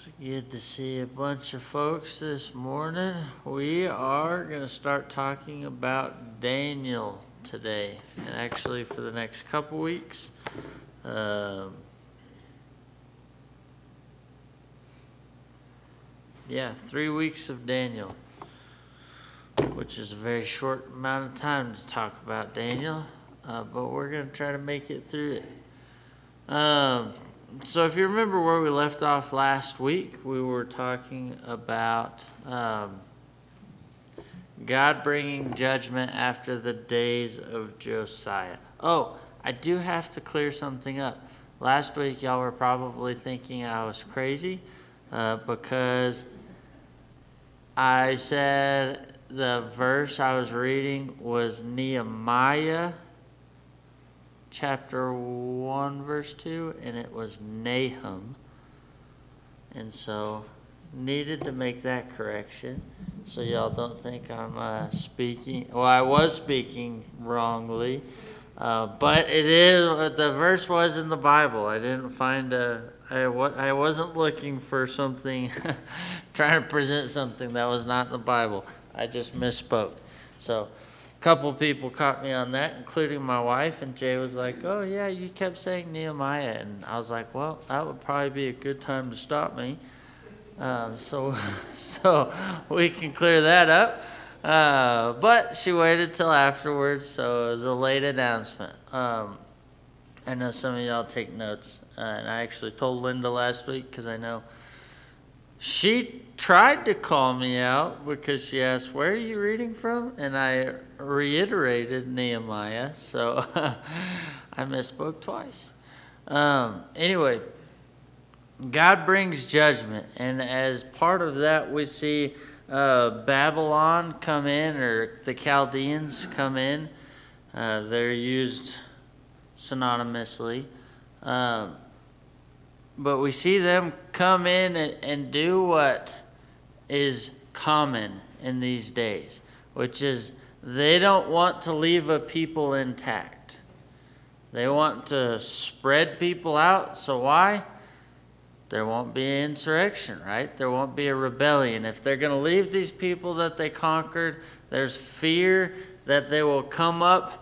It's good to see a bunch of folks this morning. We are going to start talking about Daniel today, and actually for the next couple weeks. 3 weeks of Daniel, which is a very short amount of time to talk about Daniel, but we're going to try to make it through it. So if you remember where we left off last week, we were talking about God bringing judgment after the days of Josiah. Oh, I do have to clear something up. Last week, y'all were probably thinking I was crazy because I said the verse I was reading was Nehemiah chapter 1 verse 2, and it was Nahum, and so needed to make that correction so y'all don't think I'm I was speaking wrongly, but it is, the verse was in the Bible. I didn't find I wasn't looking for something trying to present something that was not in the Bible. I just misspoke. So couple people caught me on that, including my wife, and Jay was like, "Oh yeah, you kept saying Nehemiah," and I was like, "Well, that would probably be a good time to stop me, so we can clear that up." But she waited till afterwards, so it was a late announcement. I know some of y'all take notes, and I actually told Linda last week because I know she tried to call me out because she asked, "Where are you reading from?" And I reiterated Nehemiah, so I misspoke twice. Anyway, God brings judgment, and as part of that, we see Babylon come in, or the Chaldeans come in. They're used synonymously. But we see them come in and do what is common in these days, which is they don't want to leave a people intact. They want to spread people out. So why? There won't be an insurrection, right? There won't be a rebellion. If they're going to leave these people that they conquered, there's fear that they will come up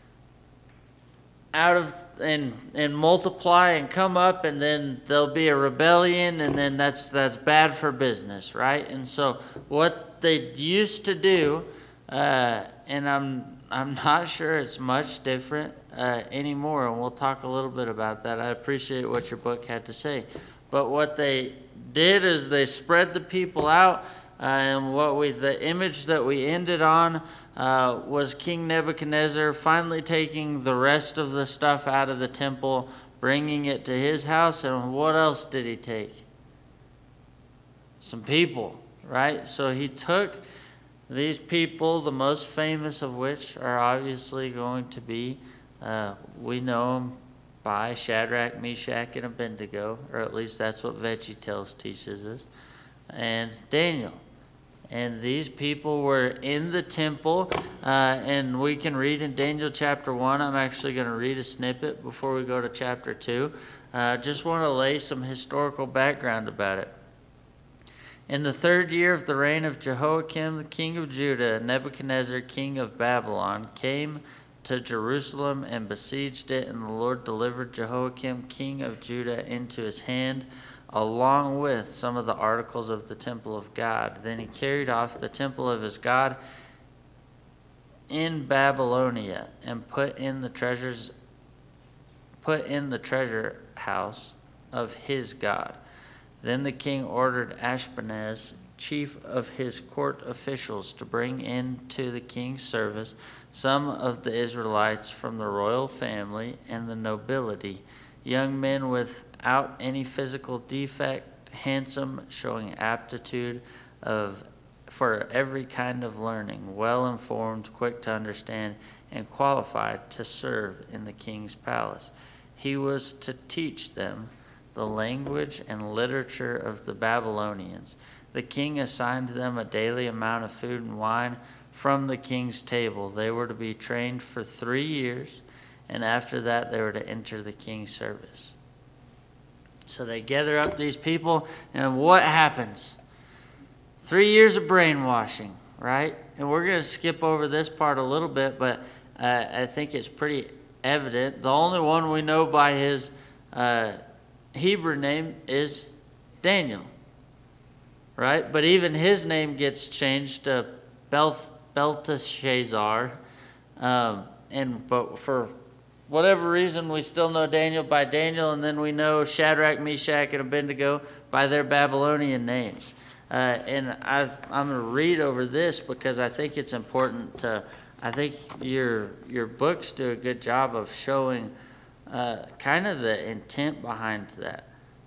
out of and multiply and come up, and then there'll be a rebellion, and then that's bad for business, right? And so what they used to do, and I'm not sure it's much different anymore, and we'll talk a little bit about that. I appreciate what your book had to say, but what they did is they spread the people out, and the image that we ended on was King Nebuchadnezzar finally taking the rest of the stuff out of the temple, bringing it to his house. And what else did he take? Some people, right? So he took these people, the most famous of which are obviously going to be, we know them by Shadrach, Meshach, and Abednego, or at least that's what VeggieTales teaches us, and Daniel. And these people were in the temple, and we can read in Daniel chapter 1. I'm actually going to read a snippet before we go to chapter 2. Just want to lay some historical background about it. In the 3rd year of the reign of Jehoiakim, the king of Judah, Nebuchadnezzar, king of Babylon, came to Jerusalem and besieged it, and the Lord delivered Jehoiakim, king of Judah, into his hand, along with some of the articles of the temple of God. Then he carried off the temple of his God in Babylonia and put in the treasure house of his God. Then the king ordered Ashpenaz, chief of his court officials, to bring into the king's service some of the Israelites from the royal family and the nobility, young men without any physical defect, handsome, showing aptitude for every kind of learning, well-informed, quick to understand, and qualified to serve in the king's palace. He was to teach them the language and literature of the Babylonians. The king assigned them a daily amount of food and wine from the king's table. They were to be trained for 3 years, and after that they were to enter the king's service. So they gather up these people, and what happens? 3 years of brainwashing, right? And we're going to skip over this part a little bit, but I think it's pretty evident. The only one we know by his Hebrew name is Daniel, right? But even his name gets changed to Belteshazzar, but for whatever reason, we still know Daniel by Daniel, and then we know Shadrach, Meshach, and Abednego by their Babylonian names. And I'm going to read over this because I think it's important to. I think your books do a good job of showing kind of the intent behind that.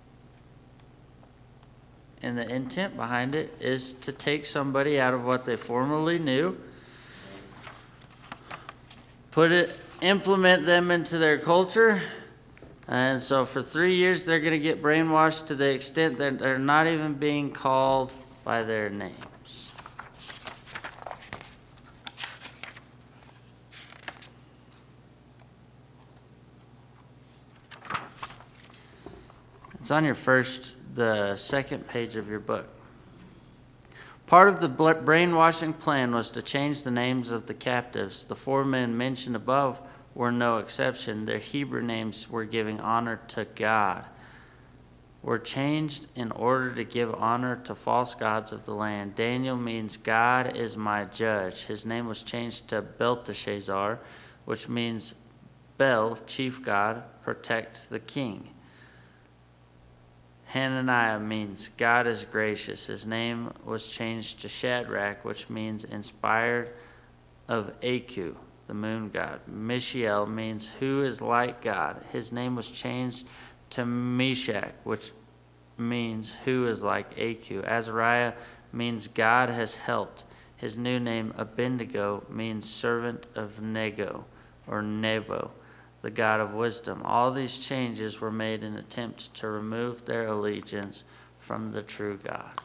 And the intent behind it is to take somebody out of what they formerly knew, implement them into their culture. And so for 3 years, they're going to get brainwashed to the extent that they're not even being called by their names. It's on the second page of your book. Part of the brainwashing plan was to change the names of the captives. The 4 men mentioned above were no exception. Their Hebrew names were giving honor to God. Were changed in order to give honor to false gods of the land. Daniel means God is my judge. His name was changed to Belteshazzar, which means Bel, chief god, protect the king. Hananiah means God is gracious. His name was changed to Shadrach, which means inspired of Aku, the moon god. Mishael means who is like God. His name was changed to Meshach, which means who is like Aku. Azariah means God has helped. His new name, Abednego, means servant of Nego or Nebo, the God of wisdom. All these changes were made in an attempt to remove their allegiance from the true God.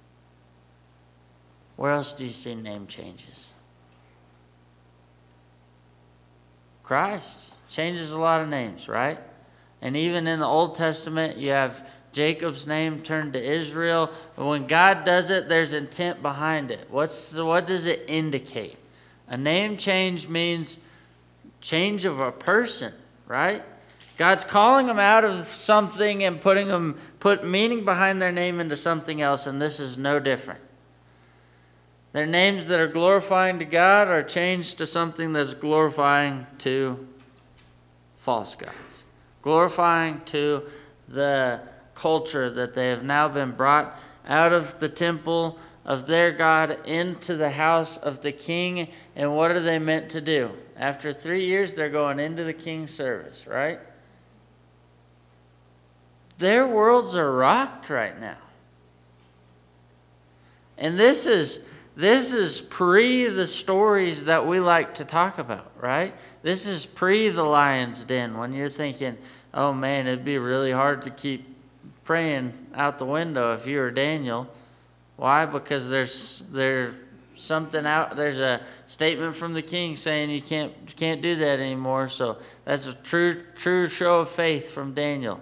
Where else do you see name changes? Christ changes a lot of names, right? And even in the Old Testament, you have Jacob's name turned to Israel. But when God does it, there's intent behind it. What does it indicate? A name change means change of a person, right? God's calling them out of something and put meaning behind their name into something else, and this is no different. Their names that are glorifying to God are changed to something that's glorifying to false gods, glorifying to the culture that they have now been brought out of the temple of their God into the house of the king. And what are they meant to do? After 3 years, they're going into the king's service, right? Their worlds are rocked right now. And this is pre the stories that we like to talk about, right? This is pre the lion's den, when you're thinking, oh man, it'd be really hard to keep praying out the window if you were Daniel. Why? Because there's something out. There's a statement from the king saying you can't do that anymore. So that's a true show of faith from Daniel.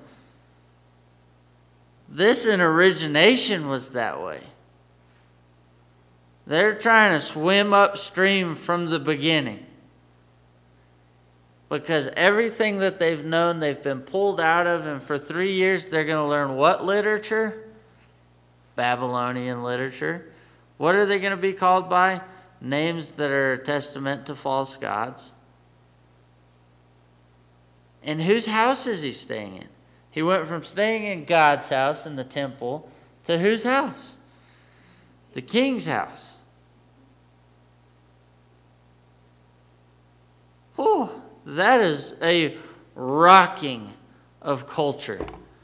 This in origination was that way. They're trying to swim upstream from the beginning. Because everything that they've known, they've been pulled out of, and for 3 years they're going to learn what literature? Babylonian literature. What are they going to be called by? Names that are a testament to false gods. And whose house is he staying in? He went from staying in God's house in the temple to whose house? The king's house. Oh, that is a rocking of culture.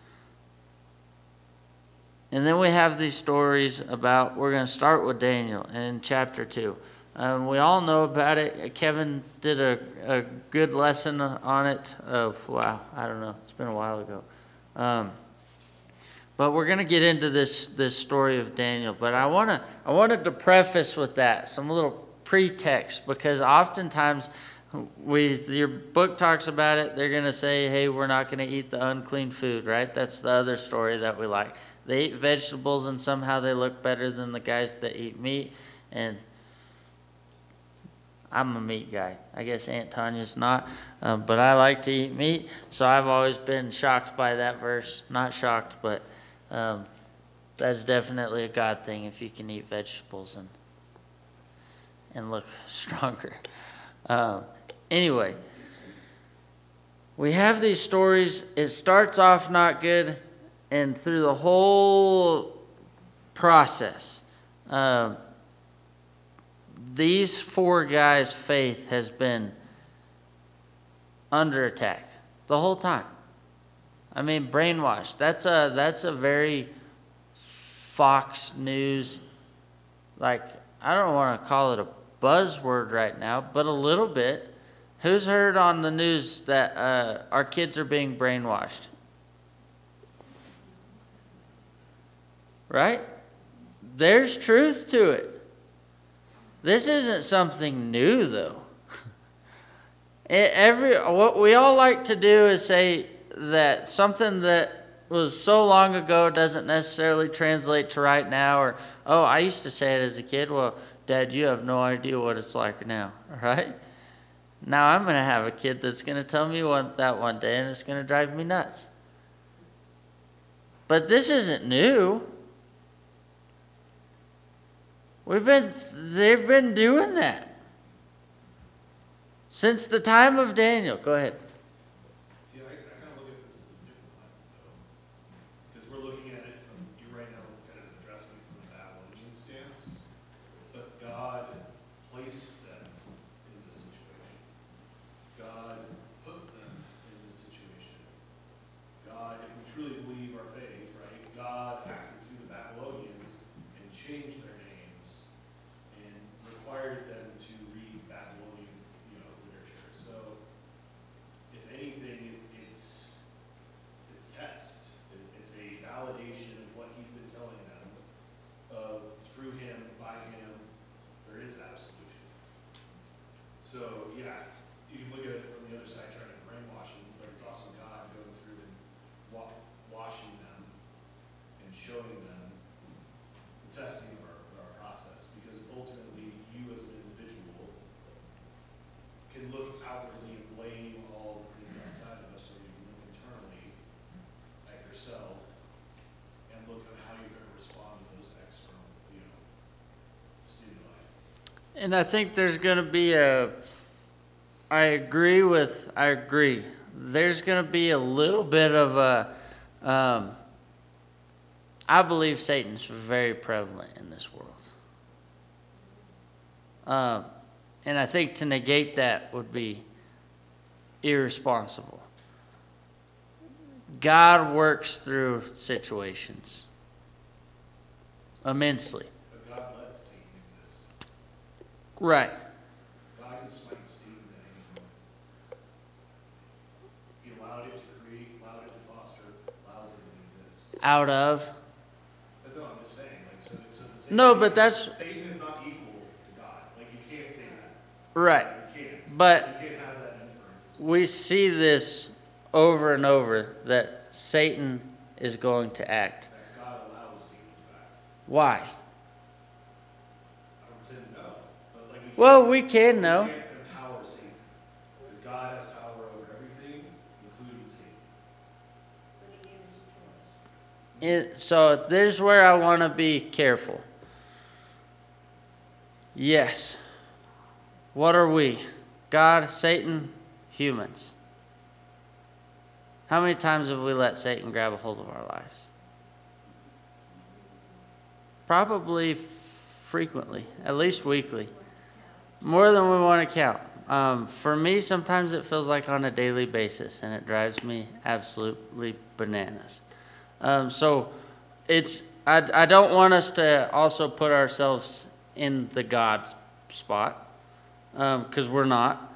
And then we have these stories about, we're going to start with Daniel in chapter 2. We all know about it. Kevin did a good lesson on it. Wow, I don't know. It's been a while ago. But we're going to get into this story of Daniel. But I wanted to preface with that, some little pretext, because oftentimes your book talks about it. They're going to say, hey, we're not going to eat the unclean food, right? That's the other story that we like. They eat vegetables and somehow they look better than the guys that eat meat. And I'm a meat guy. I guess Aunt Tanya's not, but I like to eat meat. So I've always been shocked by that verse. Not shocked, but that's definitely a God thing if you can eat vegetables and look stronger. Anyway, we have these stories. It starts off not good, and through the whole process, these four guys' faith has been under attack the whole time. I mean, brainwashed. That's a very Fox News, like, I don't want to call it a buzzword right now, but a little bit. Who's heard on the news that our kids are being brainwashed? Right? There's truth to it. This isn't something new, though. What we all like to do is say that something that was so long ago doesn't necessarily translate to right now, or, oh, I used to say it as a kid. Well, Dad, you have no idea what it's like now, right? Now I'm going to have a kid that's going to tell me that one day, and it's going to drive me nuts. But this isn't new. They've been doing that since the time of Daniel. Go ahead. See, I kind of look at this in a different lens, though, because we're looking at it from, you right now kind of addressing it from the Babylonian stance, but God placed them in this situation. God put them in this situation. God, if we truly believe our faith, right, God acted through the Babylonians and changed their names and required them to read Babylonian, literature. So, if anything, it's a test. It's a validation of what he's been telling them. Through him, by him, there is absolution. So yeah, you can look at it from the other side, trying to brainwash them, but it's also God going through and washing them and showing them the testing of our process. Because ultimately, you as an individual can look outwardly and blame all the things outside of us, or you can look internally at yourself and look at how you're going to respond to those external, stimuli. And I think there's going to be I agree. There's going to be a little bit of I believe Satan's very prevalent in this world. And I think to negate that would be irresponsible. God works through situations immensely. But God lets Satan exist. Right. God can smite Satan at any moment. He allowed it to create, allowed it to foster, allows it to exist. Out of. But no, I'm just saying, so the No, but that's Satan is not equal to God. Like, you can't say that. right. You can't. But you can't have that inference. we see this over and over, that Satan is going to act. That God allows Satan to act. Why? I don't pretend to know. But We can know. We can't empower Satan. Because God has power over everything, including Satan. So there's where I want to be careful. Yes. What are we? God, Satan, humans. How many times have we let Satan grab a hold of our lives? Probably frequently, at least weekly. More than we want to count. For me, sometimes it feels like on a daily basis, and it drives me absolutely bananas. So I don't want us to also put ourselves in the God spot, because we're not.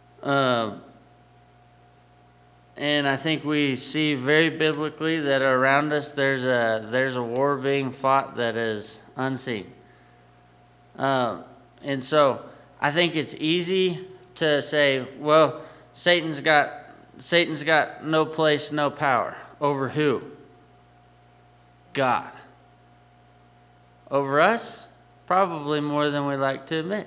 And I think we see very biblically that around us there's a war being fought that is unseen. And so I think it's easy to say, well, Satan's got no place, no power. Over who? God. Over us? Probably more than we like to admit.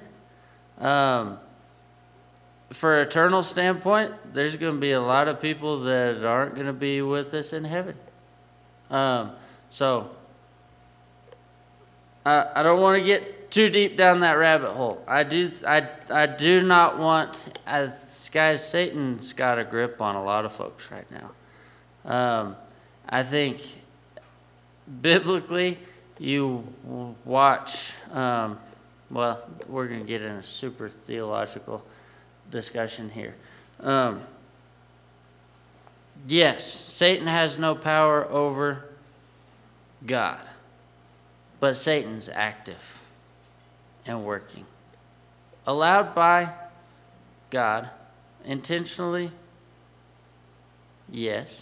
For eternal standpoint, there's going to be a lot of people that aren't going to be with us in heaven. So I don't want to get too deep down that rabbit hole. I do not want, guys, Satan's got a grip on a lot of folks right now. I think biblically, you watch, well, we're going to get in a super theological discussion here. Yes, Satan has no power over God, but Satan's active and working. Allowed by God, intentionally, yes.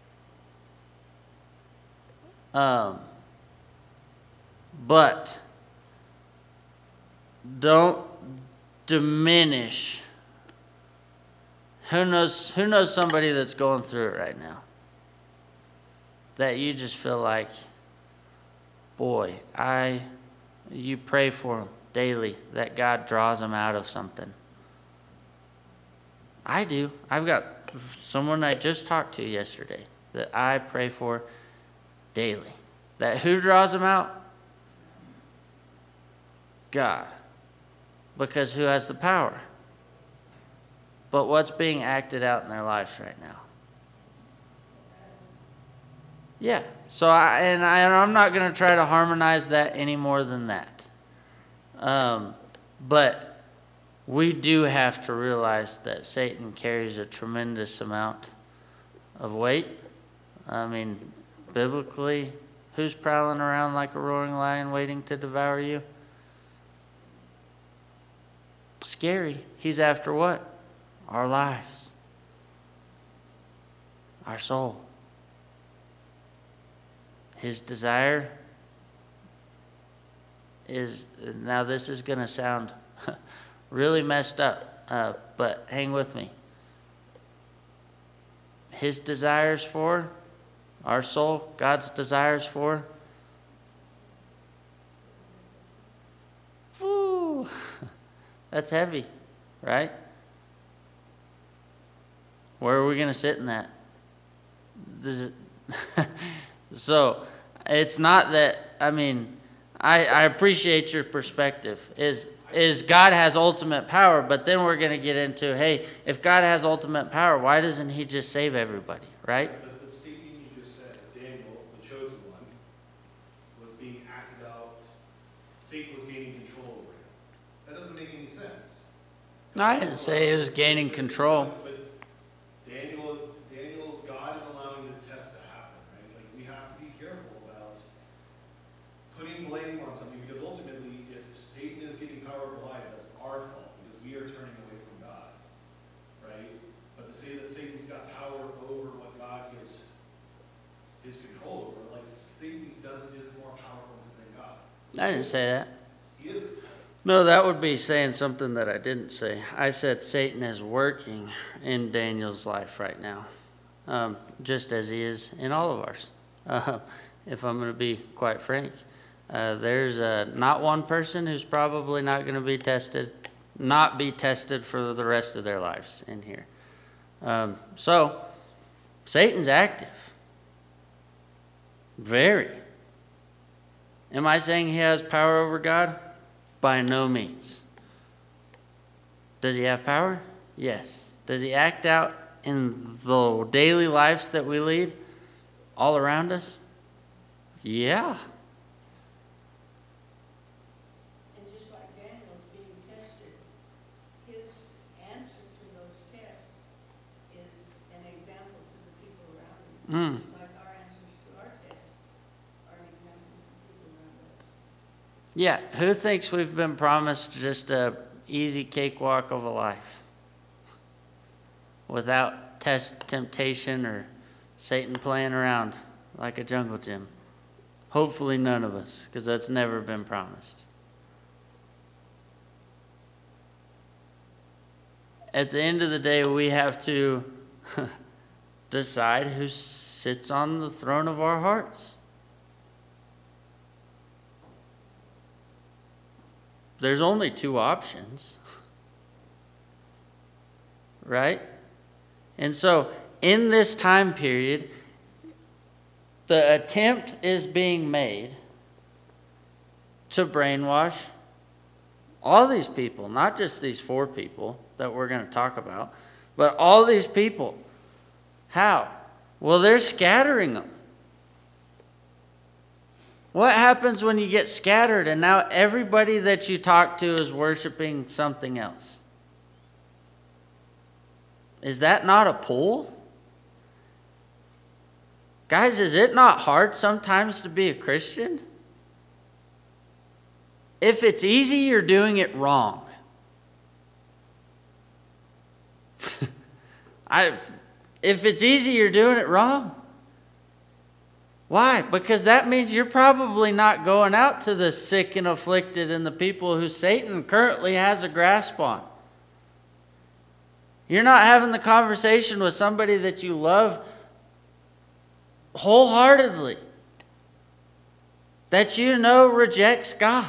But don't diminish. Who knows somebody that's going through it right now? That you just feel like, boy, you pray for them daily, that God draws them out of something. I do. I've got someone I just talked to yesterday that I pray for daily. That who draws them out? God. Because who has the power? But what's being acted out in their lives right now? Yeah. So I'm not going to try to harmonize that any more than that. But we do have to realize that Satan carries a tremendous amount of weight. I mean, biblically, who's prowling around like a roaring lion waiting to devour you? Scary. He's after what? Our lives. Our soul. His desire is, now this is going to sound really messed up, but hang with me. His desires for our soul, God's desires for, woo, that's heavy, right? Where are we going to sit in that? So, it's not that, I mean, I appreciate your perspective. Is God has ultimate power, but then we're going to get into, hey, if God has ultimate power, why doesn't he just save everybody, right? The statement you just said, Daniel, the chosen one, was being acted out, Satan was gaining control over him. That doesn't make any sense. No, I didn't say he was gaining control. But Daniel, God is allowing this test to happen, right? Like, we have to be careful about putting blame on something, because ultimately, if Satan is getting power over lives, that's our fault, because we are turning away from God, right? But to say that Satan's got power over what God gives his control over, like, Satan isn't more powerful than God. I didn't say that. He isn't. No, that would be saying something that I didn't say. I said Satan is working in Daniel's life right now, just as he is in all of ours, if I'm going to be quite frank. There's not one person who's probably not going to be tested for the rest of their lives in here. So, Satan's active. Very. Am I saying he has power over God? By no means. Does he have power? Yes. Does he act out in the daily lives that we lead all around us? Yeah. And just like Daniel's being tested, his answer to those tests is an example to the people around him. Just like our answers to our tests are an example to the people around us. Yeah, who thinks we've been promised just a easy cakewalk of a life without temptation, or Satan playing around like a jungle gym? Hopefully none of us, because that's never been promised. at the end of the day, we have to decide who sits on the throne of our hearts. There's only two options, right? And so, in this time period, the attempt is being made to brainwash all these people, not just these 4 people that we're going to talk about, but all these people. How? Well, they're scattering them. What happens when you get scattered and now everybody that you talk to is worshiping something else? Is that not a pull? Guys, is it not hard sometimes to be a Christian? If it's easy, you're doing it wrong. If it's easy, you're doing it wrong. Why? Because that means you're probably not going out to the sick and afflicted and the people who Satan currently has a grasp on. You're not having the conversation with somebody that you love wholeheartedly, that you know rejects God.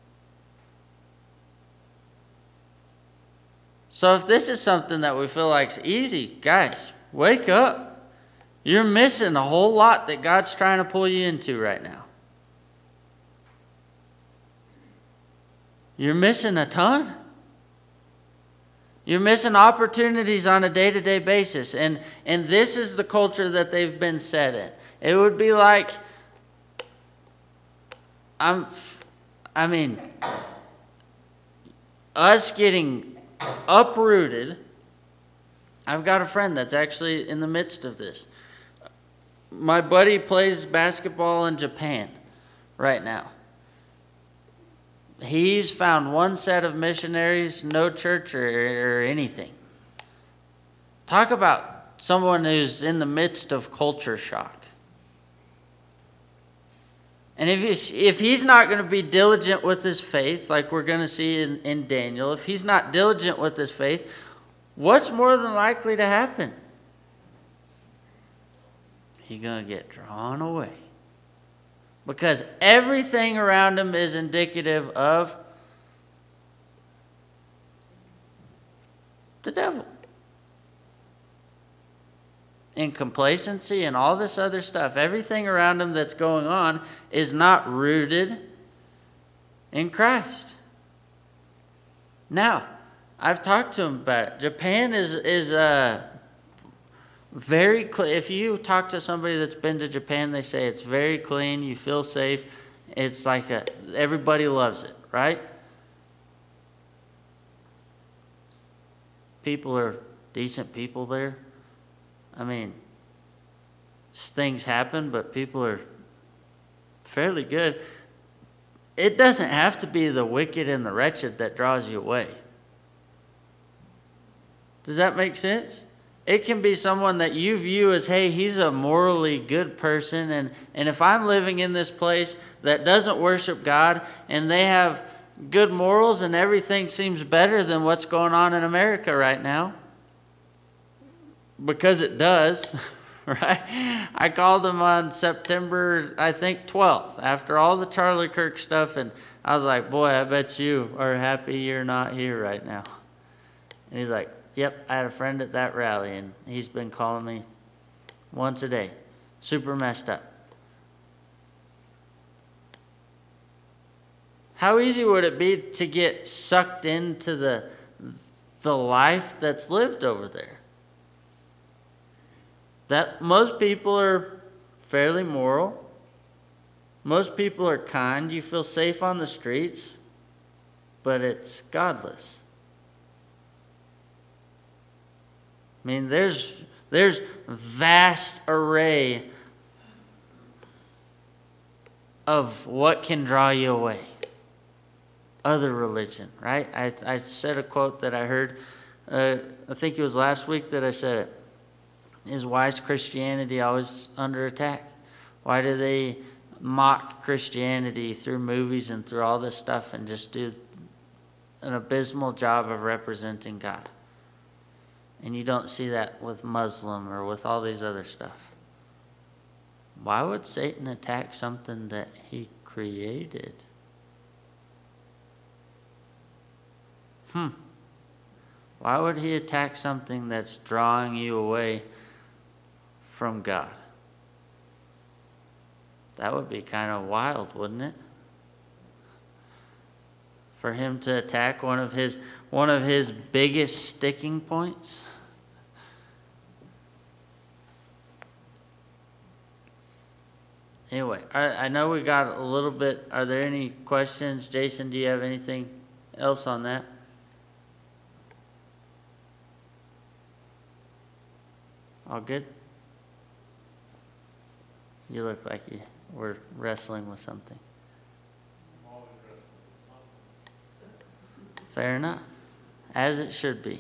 So if this is something that we feel like is easy, guys, wake up. You're missing a whole lot that God's trying to pull you into right now. You're missing a ton. You're missing opportunities on a day-to-day basis. And this is the culture that they've been set in. It would be like, us getting uprooted. I've got a friend that's actually in the midst of this. My buddy plays basketball in Japan right now. He's found one set of missionaries, no church or anything. Talk about someone who's in the midst of culture shock. And if he's not going to be diligent with his faith, like we're going to see in Daniel, if he's not diligent with his faith, what's more than likely to happen? He's going to get drawn away. Because everything around him is indicative of the devil. And complacency and all this other stuff. Everything around him that's going on is not rooted in Christ. Now, I've talked to him about it. Japan is very clean. If you talk to somebody that's been to Japan, they say it's very clean. You feel safe. It's like everybody loves it, right? People are decent people there. I mean, things happen, but people are fairly good. It doesn't have to be the wicked and the wretched that draws you away. Does that make sense? It can be someone that you view as, hey, he's a morally good person, and if I'm living in this place that doesn't worship God, and they have good morals and everything seems better than what's going on in America right now, because it does, right? I called him on September, I think, 12th, after all the Charlie Kirk stuff, and I was like, boy, I bet you are happy you're not here right now. And he's like, yep, I had a friend at that rally, and he's been calling me once a day. Super messed up. How easy would it be to get sucked into the life that's lived over there? That most people are fairly moral. Most people are kind. You feel safe on the streets, but it's godless. I mean, there's vast array of what can draw you away. Other religion, right? I said a quote that I heard, I think it was last week that I said it. Is why is Christianity always under attack? Why do they mock Christianity through movies and through all this stuff and just do an abysmal job of representing God? And you don't see that with Muslim or with all these other stuff. Why would Satan attack something that he created? Why would he attack something that's drawing you away from God? That would be kind of wild, wouldn't it? For him to attack one of his biggest sticking points. Anyway, I know we got a little bit. Are there any questions? Jason, do you have anything else on that? All good? You look like you were wrestling with something. I'm always wrestling with something. Fair enough. As it should be.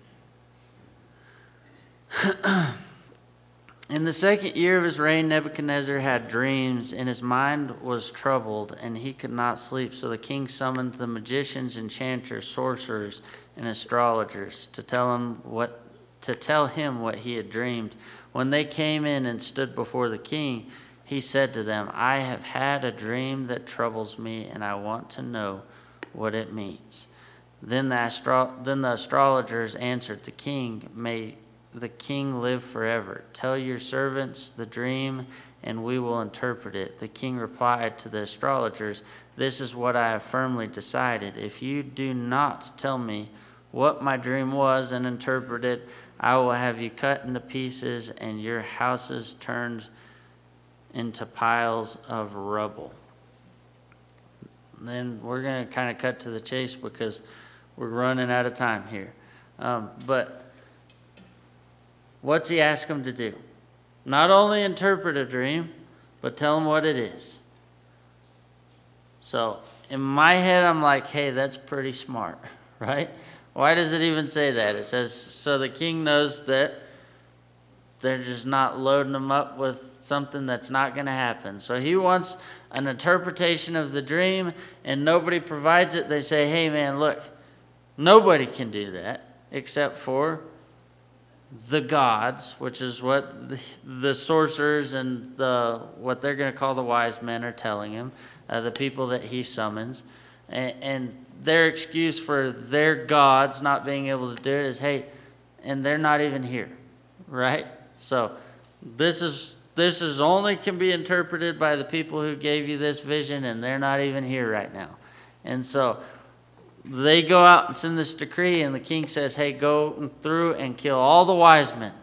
In the 2nd year of his reign, Nebuchadnezzar had dreams, and his mind was troubled, and he could not sleep. So the king summoned the magicians, enchanters, sorcerers, and astrologers to tell him what he had dreamed. When they came in and stood before the king, he said to them, I have had a dream that troubles me, and I want to know what it means. Then the astrologers answered the king, May the king live forever. Tell your servants the dream, and we will interpret it. The king replied to the astrologers, This is what I have firmly decided. If you do not tell me what my dream was and interpret it, I will have you cut into pieces and your houses turned into piles of rubble. Then we're going to kind of cut to the chase because we're running out of time here. But what's he ask him to do? Not only interpret a dream, but tell him what it is. So in my head, I'm like, hey, that's pretty smart, right? Why does it even say that? It says, so the king knows that they're just not loading him up with something that's not going to happen. So he wants an interpretation of the dream, and nobody provides it. They say, hey, man, look, nobody can do that except for the gods, which is what the sorcerers and what they're going to call the wise men are telling him, the people that he summons. And their excuse for their gods not being able to do it is, hey, and they're not even here, right? So this is only can be interpreted by the people who gave you this vision, and they're not even here right now. And so they go out and send this decree, and the king says, hey, go through and kill all the wise men.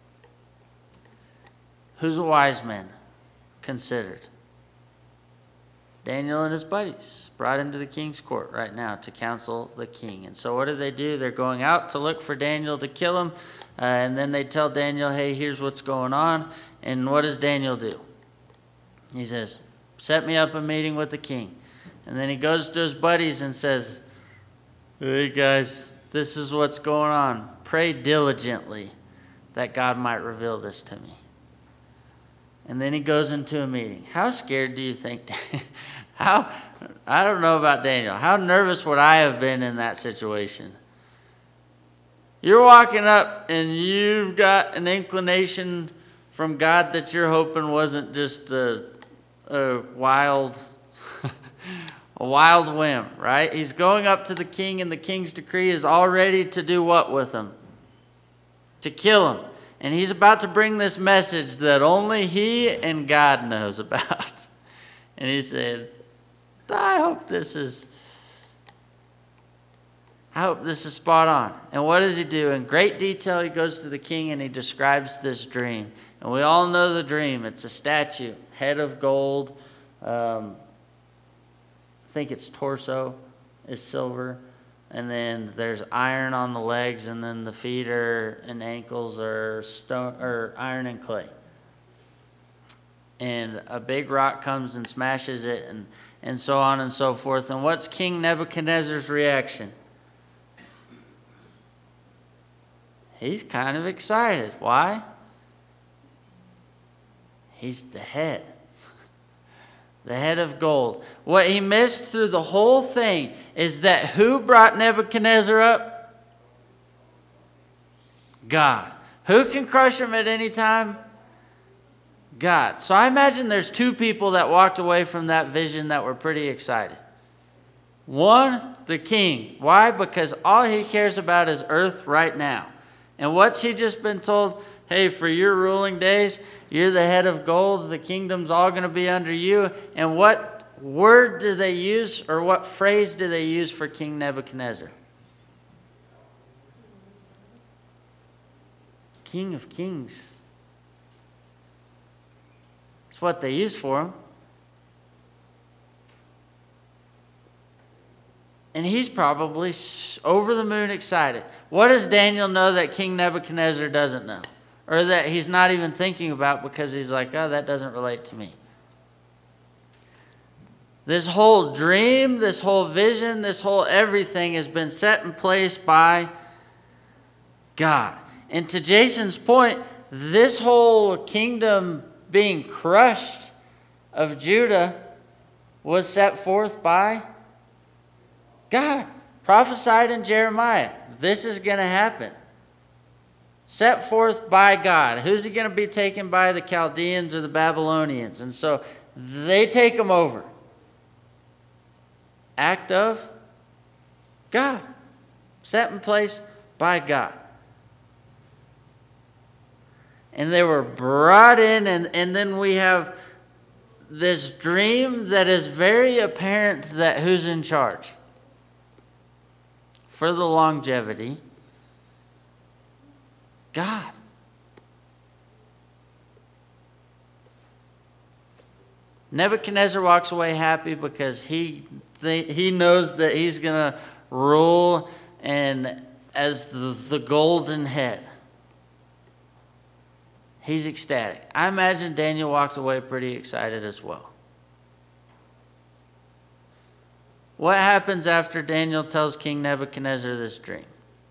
Who's a wise man considered? Daniel and his buddies brought into the king's court right now to counsel the king. And so what do? They're going out to look for Daniel to kill him. And then they tell Daniel, hey, here's what's going on. And what does Daniel do? He says, set me up a meeting with the king. And then he goes to his buddies and says, hey, guys, this is what's going on. Pray diligently that God might reveal this to me. And then he goes into a meeting. How scared do you think? I don't know about Daniel. How nervous would I have been in that situation? You're walking up and you've got an inclination from God that you're hoping wasn't just a wild a wild whim, right? He's going up to the king, and the king's decree is all ready to do what with him? To kill him. And he's about to bring this message that only he and God knows about. And he said, I hope this is spot on. And what does he do? In great detail, he goes to the king and he describes this dream. And we all know the dream. It's a statue, head of gold. I think its torso is silver. And then there's iron on the legs, and then the feet and ankles are stone or iron and clay. And a big rock comes and smashes it, and so on and so forth. And what's King Nebuchadnezzar's reaction? He's kind of excited. Why? He's the head. The head of gold. What he missed through the whole thing is that who brought Nebuchadnezzar up? God. Who can crush him at any time? God. So I imagine there's two people that walked away from that vision that were pretty excited. One, the king. Why? Because all he cares about is earth right now. And what's he just been told? Hey, for your ruling days, you're the head of gold. The kingdom's all going to be under you. And what word do they use, or what phrase do they use for King Nebuchadnezzar? King of Kings. It's what they use for him. And he's probably over the moon excited. What does Daniel know that King Nebuchadnezzar doesn't know? Or that he's not even thinking about, because he's like, oh, that doesn't relate to me. This whole dream, this whole vision, this whole everything has been set in place by God. And to Jason's point, this whole kingdom being crushed of Judah was set forth by God. Prophesied in Jeremiah. This is going to happen. Set forth by God. Who's he going to be taken by? The Chaldeans or the Babylonians? And so they take him over. Act of God. Set in place by God. And they were brought in, and then we have this dream that is very apparent that who's in charge. For the longevity, God. Nebuchadnezzar walks away happy because he knows that he's going to rule and as the golden head. He's ecstatic. I imagine Daniel walked away pretty excited as well. What happens after Daniel tells King Nebuchadnezzar this dream?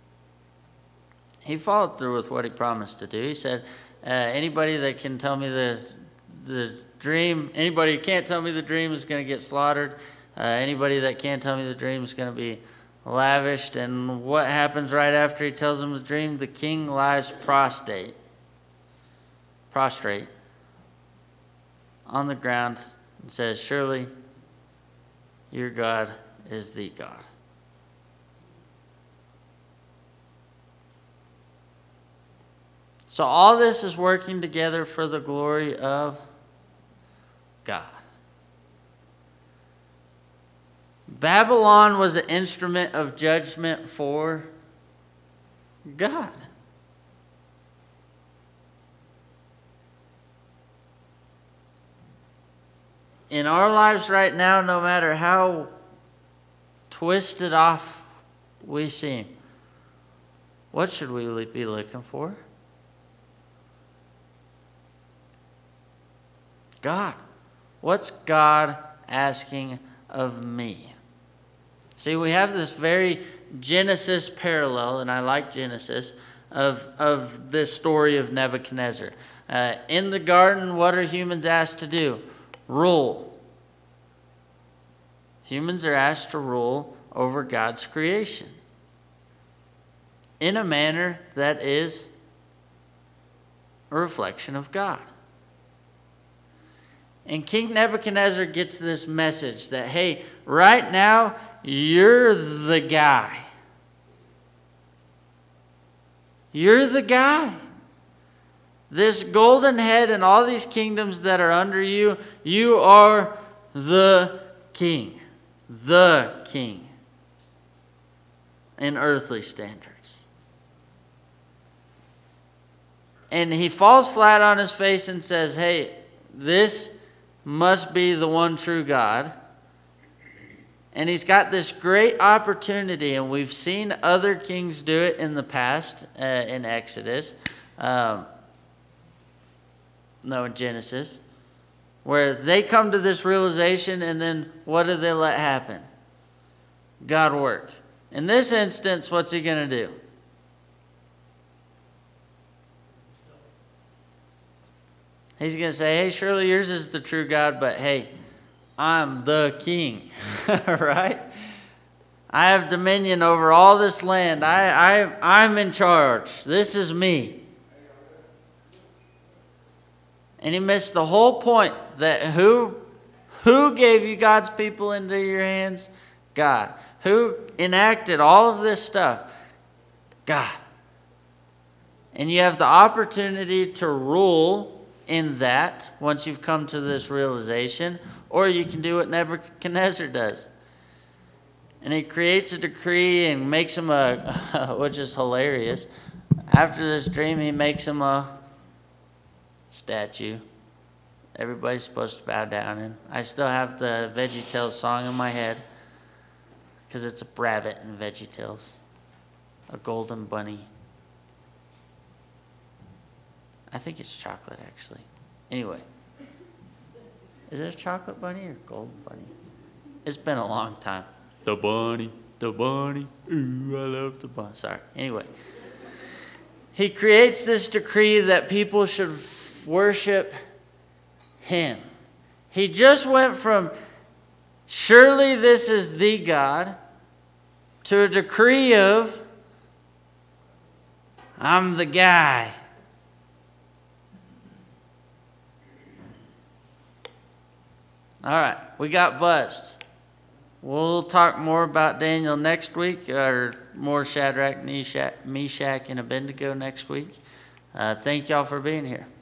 He followed through with what he promised to do. He said, anybody that can tell me the dream, anybody who can't tell me the dream is going to get slaughtered. Anybody that can't tell me the dream is going to be lavished. And what happens right after he tells him the dream? The king lies prostrate on the ground and says, surely your God is the God. So all this is working together for the glory of God. Babylon was an instrument of judgment for God. In our lives right now, no matter how twisted off we seem, what should we be looking for? God. What's God asking of me? See, we have this very Genesis parallel, and I like Genesis, of this story of Nebuchadnezzar. In the garden, what are humans asked to do? Rule. Humans are asked to rule over God's creation in a manner that is a reflection of God. And King Nebuchadnezzar gets this message that, hey, right now, you're the guy. You're the guy. This golden head and all these kingdoms that are under you, you are the king. The king. In earthly standards. And he falls flat on his face and says, hey, this must be the one true God. And he's got this great opportunity, and we've seen other kings do it in the past, in Exodus. In Genesis, where they come to this realization, and then what do they let happen? God work. In this instance, what's he going to do? He's going to say, hey, surely yours is the true God, but hey, I'm the king, right? I have dominion over all this land. I'm in charge. This is me. And he missed the whole point that who gave you God's people into your hands? God. Who enacted all of this stuff? God. And you have the opportunity to rule in that once you've come to this realization, or you can do what Nebuchadnezzar does. And he creates a decree and makes him which is hilarious. After this dream, he makes him a statue. Everybody's supposed to bow down in. I still have the VeggieTales song in my head because it's a rabbit in VeggieTales, a golden bunny. I think it's chocolate, actually. Anyway, is it a chocolate bunny or golden bunny? It's been a long time. The bunny, ooh, I love the bunny. Sorry. Anyway, he creates this decree that people should worship him. He just went from, surely this is the God, to a decree of, I'm the guy. All right, we got buzzed. We'll talk more about Daniel next week, or more Shadrach, Meshach, and Abednego next week. Thank y'all for being here.